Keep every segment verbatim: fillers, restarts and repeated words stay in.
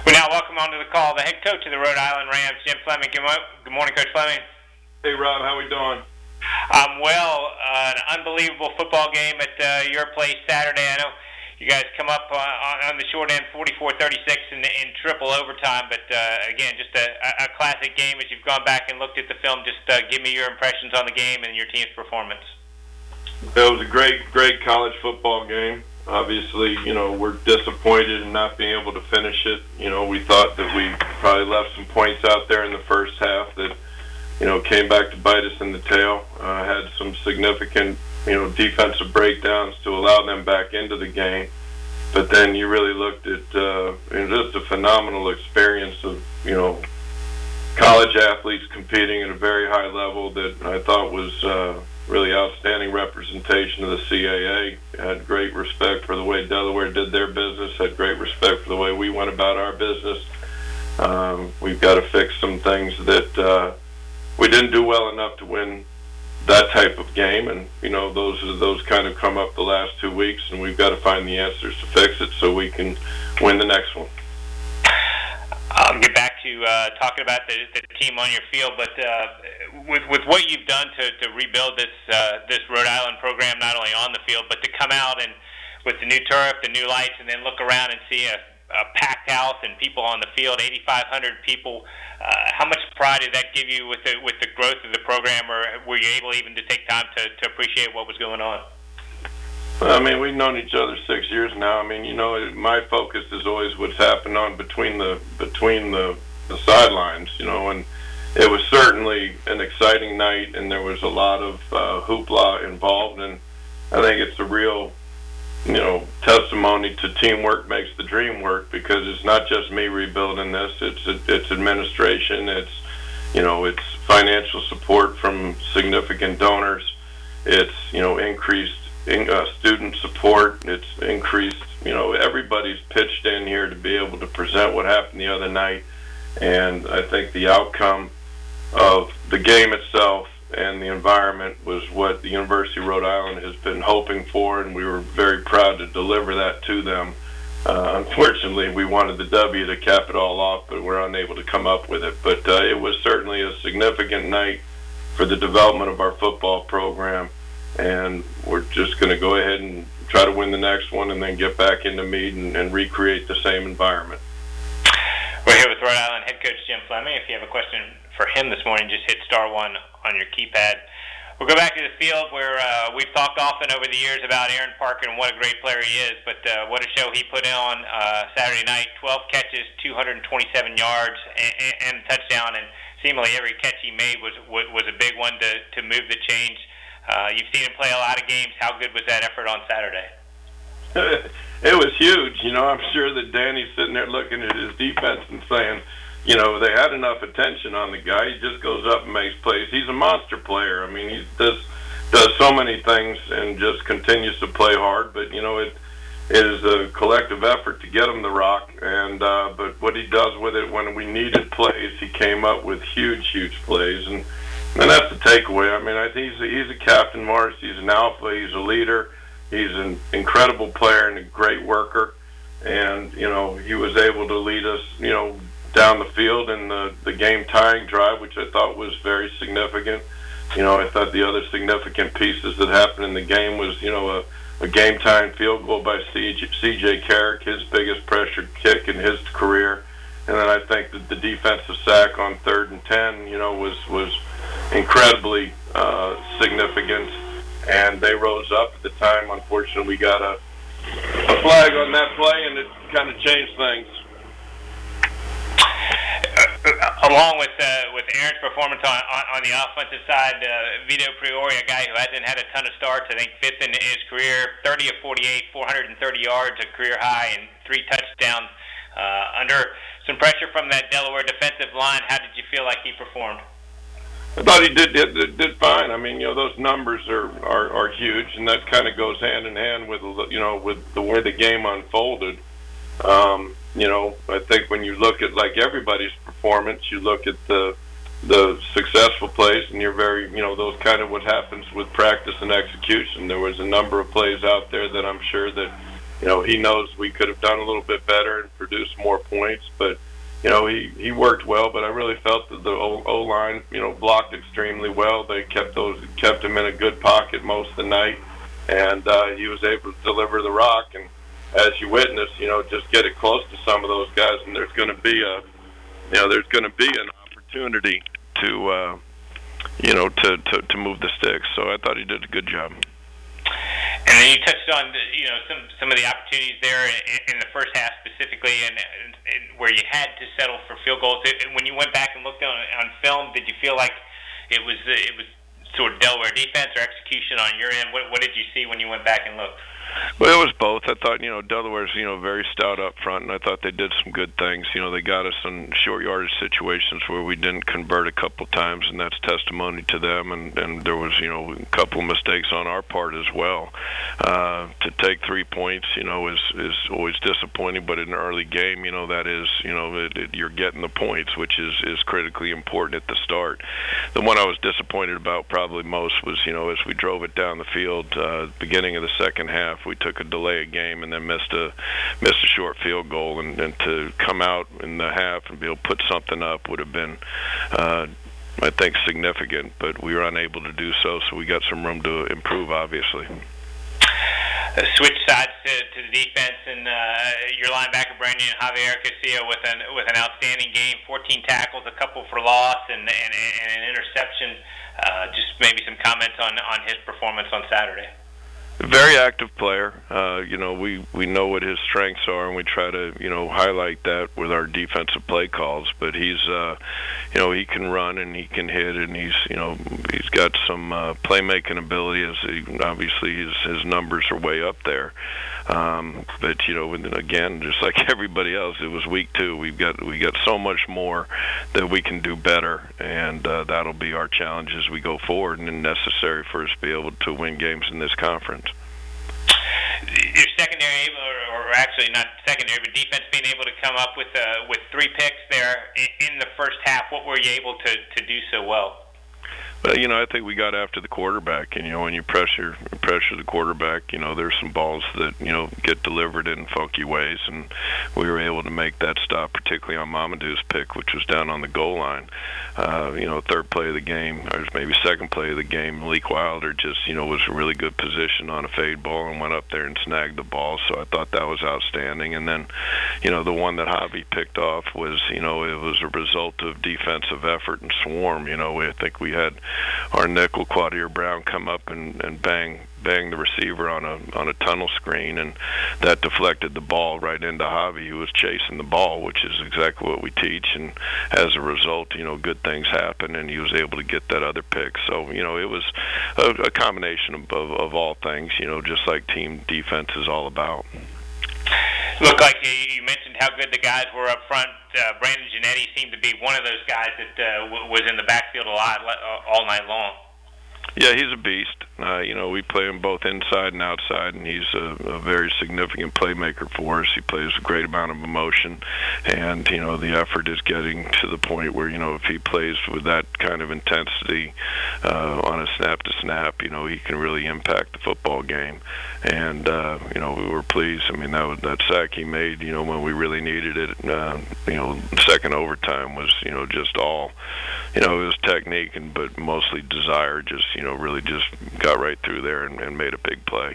We now welcome onto the call the head coach of the Rhode Island Rams, Jim Fleming. Good, mo- good morning, Coach Fleming. Hey, Rob. How we doing? I'm well. Uh, an unbelievable football game at uh, your place Saturday. I know you guys come up uh, on the short end, forty-four thirty-six in, in triple overtime. But uh, again, just a, a classic game. As you've gone back and looked at the film, just uh, give me your impressions on the game and your team's performance. It was a great, great college football game. Obviously, you know, we're disappointed in not being able to finish it. You know, we thought that we probably left some points out there in the first half that, you know, came back to bite us in the tail. Uh, had some significant, you know, defensive breakdowns to allow them back into the game. But then you really looked at uh, you know, just a phenomenal experience of, you know, college athletes competing at a very high level that I thought was uh, really outstanding representation of the C A A. Had great respect for the way Delaware did their business, had great respect for the way we went about our business. Um, we've got to fix some things that uh, we didn't do well enough to win that type of game, and you know those those kind of come up the last two weeks, and we've got to find the answers to fix it so we can win the next one. I'll get back to uh, talking about the, the team on your field, but uh, with with what you've done to, to rebuild this uh, this Rhode Island program, not only on the field, but to come out and with the new turf, the new lights, and then look around and see a, a packed house and people on the field, eighty-five hundred people. Uh, how much pride did that give you with the with the growth of the program, or were you able even to take time to, to appreciate what was going on? I mean, we've known each other six years now. I mean, you know, my focus is always what's happened on between the between the, the sidelines, you know, and it was certainly an exciting night, and there was a lot of uh, hoopla involved, and I think it's a real, you know, testimony to teamwork makes the dream work, because it's not just me rebuilding this, it's it's administration, it's, you know, it's financial support from significant donors, it's, you know, increased In, uh, student support, it's increased, you know, everybody's pitched in here to be able to present what happened the other night, and I think the outcome of the game itself and the environment was what the University of Rhode Island has been hoping for, and we were very proud to deliver that to them. Uh, unfortunately, we wanted the W to cap it all off, but we're unable to come up with it. But uh, it was certainly a significant night for the development of our football program, and we're just going to go ahead and try to win the next one and then get back into Meade and, and recreate the same environment. We're here with Rhode Island head coach Jim Fleming. If you have a question for him this morning, just hit star one on your keypad. We'll go back to the field where uh, we've talked often over the years about Aaron Parker and what a great player he is, but uh, what a show he put on uh, Saturday night. twelve catches, two hundred twenty-seven yards, and, and, and a touchdown, and seemingly every catch he made was was a big one to, to move the change. Uh, you've seen him play a lot of games. How good was that effort on Saturday? It was huge. You know, I'm sure that Danny's sitting there looking at his defense and saying, you know, they had enough attention on the guy. He just goes up and makes plays. He's a monster player. I mean, he does does so many things and just continues to play hard. But, you know, it, it is a collective effort to get him the rock. And uh, but what he does with it when we needed plays, he came up with huge, huge plays. And And that's the takeaway. I mean, I think he's a, he's a captain, Morris. He's an alpha. He's a leader. He's an incredible player and a great worker. And, you know, he was able to lead us, you know, down the field in the, the game-tying drive, which I thought was very significant. You know, I thought the other significant pieces that happened in the game was, you know, a, a game-tying field goal by C J Carrick, his biggest pressure kick in his career. And then I think that the defensive sack on third and ten, you know, was was incredibly uh, significant, and they rose up at the time. Unfortunately, we got a, a flag on that play, and it kind of changed things. Uh, along with uh, with Aaron's performance on, on, on the offensive side, uh, Vito Priori, a guy who hasn't had a ton of starts, I think fifth in his career, thirty of forty-eight, four hundred thirty yards, a career high, and three touchdowns. Uh, under some pressure from that Delaware defensive line, how did you feel like he performed? I thought he did did, did fine. I mean, you know, those numbers are, are, are huge, and that kind of goes hand in hand with, you know, with the way the game unfolded. Um, you know, I think when you look at, like, everybody's performance, you look at the the successful plays, and you're very, you know, those kind of what happens with practice and execution. There was a number of plays out there that I'm sure that you know, he knows we could have done a little bit better and produced more points, but you know, he, he worked well, but I really felt that the O-line, you know, blocked extremely well. They kept those kept him in a good pocket most of the night, and uh, he was able to deliver the rock. And as you witness, you know, just get it close to some of those guys, and there's going to be a, you know, there's going to be an opportunity to, uh, you know, to, to to move the sticks. So I thought he did a good job. And then you touched on the, you know some some of the opportunities there in, in the first half specifically, and, and, and where you had to settle for field goals. It, when you went back and looked on, on film, did you feel like it was it was sort of Delaware defense or execution on your end? What, what did you see when you went back and looked? Well, it was both. I thought, you know, Delaware's, you know, very stout up front, and I thought they did some good things. You know, they got us in short yardage situations where we didn't convert a couple times, and that's testimony to them. And, and there was, you know, a couple of mistakes on our part as well. Uh, to take three points, you know, is is always disappointing, but in an early game, you know, that is, you know, it, it, you're getting the points, which is, is critically important at the start. The one I was disappointed about probably most was, you know, as we drove it down the field, uh, beginning of the second half, we took a delay of game and then missed a missed a short field goal, and, and to come out in the half and be able to put something up would have been, uh, I think, significant. But we were unable to do so, so we got some room to improve, obviously. Uh, switch sides to, to the defense, and uh, your linebacker Brandon Javier Castillo with an with an outstanding game, fourteen tackles, a couple for loss, and and, and an interception. Uh, just maybe some comments on on his performance on Saturday. Very active player. Uh, you know, we, we know what his strengths are, and we try to, you know, highlight that with our defensive play calls. But he's, uh, you know, he can run and he can hit, and he's, you know, he's got some uh, playmaking ability. As he, obviously, his his numbers are way up there. Um, but you know, and then again, just like everybody else, it was week two. We've got we got so much more that we can do better, and uh, that'll be our challenge as we go forward, and necessary for us to be able to win games in this conference. Your secondary, or, or actually not secondary, but defense being able to come up with uh, with three picks there in, in the first half. What were you able to, to do so well? Well, you know, I think we got after the quarterback, and you know, when you pressure pressure the quarterback, you know, there's some balls that you know get delivered in funky ways, and we were able to make that stop, particularly on Mamadou's pick, which was down on the goal line. Uh, you know, third play of the game, or maybe second play of the game, Malik Wilder just you know was a really good position on a fade ball and went up there and snagged the ball. So I thought that was outstanding. And then, you know, the one that Javi picked off was you know it was a result of defensive effort and swarm. You know, I think we had our nickel Quadir Brown come up and, and bang bang the receiver on a on a tunnel screen, and that deflected the ball right into Javi, who was chasing the ball, which is exactly what we teach. And as a result, you know, good things happen, and he was able to get that other pick. So you know, it was a, a combination of, of, of all things. You know, just like team defense is all about. Looked like you mentioned how good the guys were up front. Uh, Brandon Janetti seemed to be one of those guys that uh, w- was in the backfield a lot uh, all night long. Yeah, he's a beast. Uh, you know, we play him both inside and outside, and he's a, a very significant playmaker for us. He plays a great amount of emotion, and, you know, the effort is getting to the point where, you know, if he plays with that kind of intensity uh, on a snap-to-snap, you know, he can really impact the football game. And, uh, you know, we were pleased. I mean, that was, that sack he made, you know, when we really needed it, uh, you know, second overtime was, you know, just all, you know, it was technique, and but mostly desire, just, you know, really just got right through there and, and made a big play.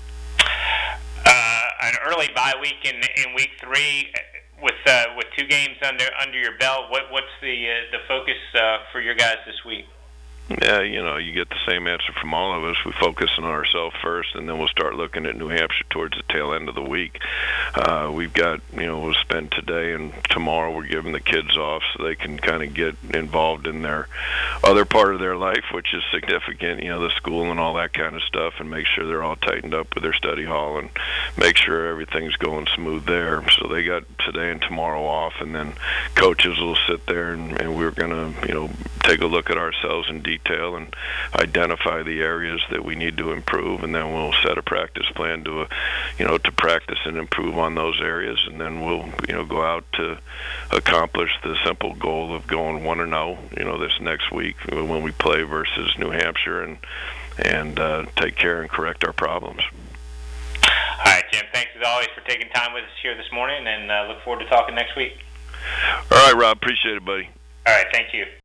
Uh, an early bye week in in week three, with uh, with two games under under your belt. What what's the uh, the focus uh, for your guys this week? Yeah, you know, you get the same answer from all of us. We focus on ourselves first, and then we'll start looking at New Hampshire towards the tail end of the week. Uh, we've got, you know, we'll spend today and tomorrow we're giving the kids off so they can kind of get involved in their other part of their life, which is significant, you know, the school and all that kind of stuff, and make sure they're all tightened up with their study hall and make sure everything's going smooth there. So they got today and tomorrow off, and then coaches will sit there and, and we're going to, you know, take a look at ourselves in detail and identify the areas that we need to improve, and then we'll set a practice plan to, a, you know, to practice and improve on those areas, and then we'll, you know, go out to accomplish the simple goal of going one and zero, you know, this next week when we play versus New Hampshire, and and uh, take care and correct our problems. All right, Jim. Thanks as always, for taking time with us here this morning, and uh, look forward to talking next week. All right, Rob. Appreciate it, buddy. All right. Thank you.